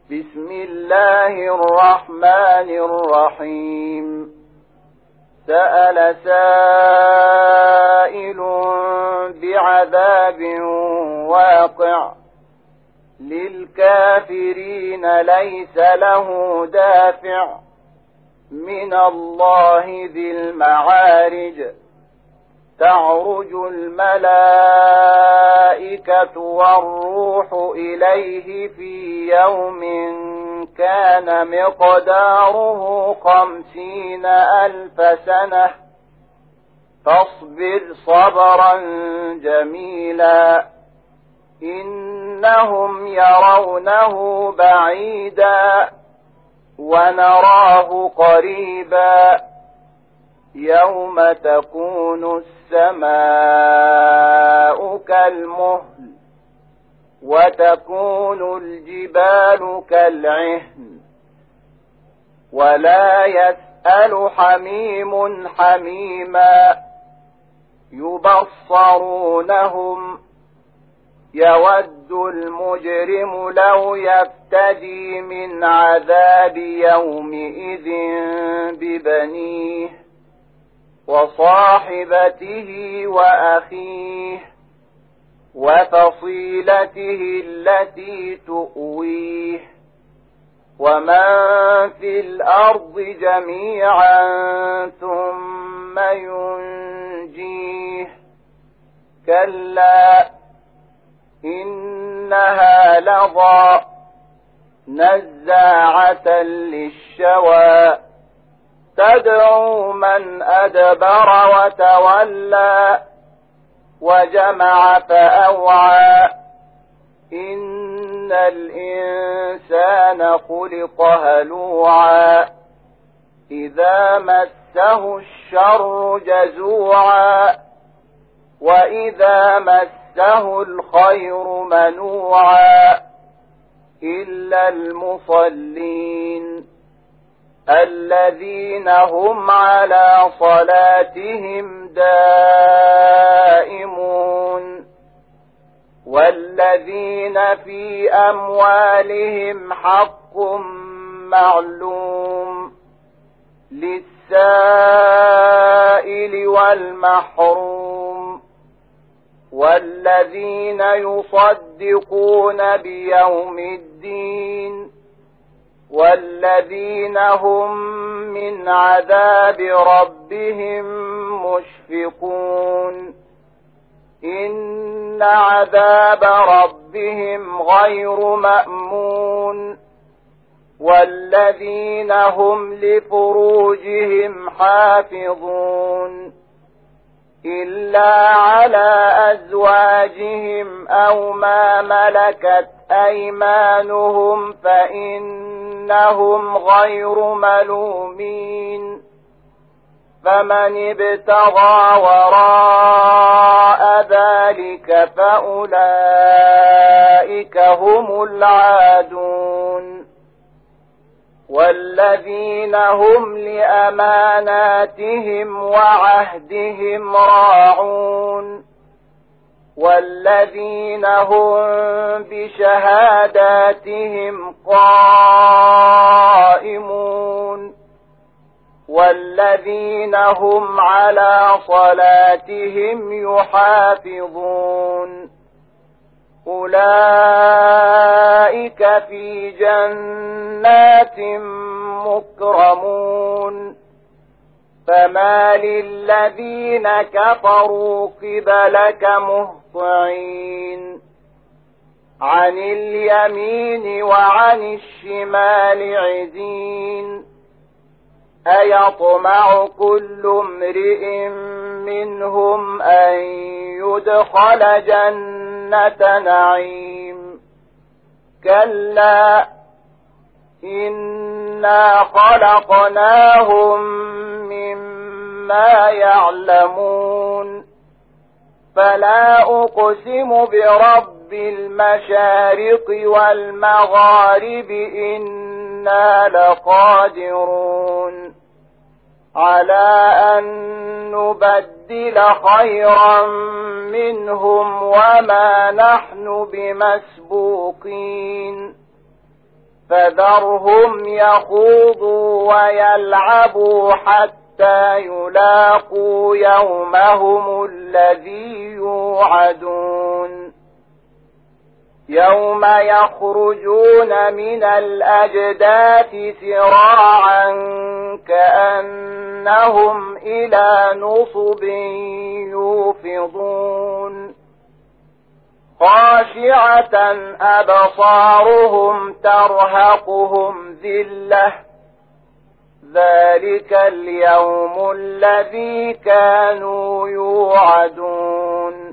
بسم الله الرحمن الرحيم سأل سائل بعذاب واقع للكافرين ليس له دافع من الله ذي المعارج تعرج الملائكة والروح إليه في يوم كان مقداره 50,000 سنة فاصبر صبرا جميلا إنهم يرونه بعيدا ونراه قريبا يوم تكون السماء كالمهل وتكون الجبال كالعهن ولا يسأل حميم حميما يبصرونهم يود المجرم لو يفتدي من عذاب يومئذ ببنيه وصاحبته وأخيه وفصيلته التي تؤويه ومن في الأرض جميعا ثم ينجيه كلا إنها لظى نزاعة للشوى تدعو من أدبر وتولى وجمع فأوعى إن الإنسان خلق هلوعا إذا مسه الشر جزوعا وإذا مسه الخير منوعا إلا المصلين الذين هم على صلاتهم دائمون والذين في أموالهم حق معلوم للسائل والمحروم والذين يصدقون بيوم الدين والذين هم من عذاب ربهم مشفقون إن عذاب ربهم غير مأمون والذين هم لفروجهم حافظون إلا على أزواجهم أو ما ملكت أيمانهم فإنهم غير ملومين فمن ابتغى وراء ذلك فأولئك هم العادون والذين هم لأماناتهم وعهدهم راعون والذين هم بشهاداتهم قائمون والذين هم على صلاتهم يحافظون أولئك في جنات مكرمون فما للذين كفروا قبلك مهطعين عن اليمين وعن الشمال عزين أيطمع كل امرئ منهم أن يدخل جنة نعيم كلا إنا خلقناهم مما يعلمون فلا أقسم برب المشارق والمغارب إنا لقادرون على أن نبدل خيرا منهم وما نحن بمسبوقين فذرهم يخوضوا ويلعبوا حتى يلاقوا يومهم الذي يوعدون يوم يخرجون من الأجداث سراعا كأنهم إلى نصب يوفضون خاشعة أبصارهم ترهقهم ذلة ذلك اليوم الذي كانوا يوعدون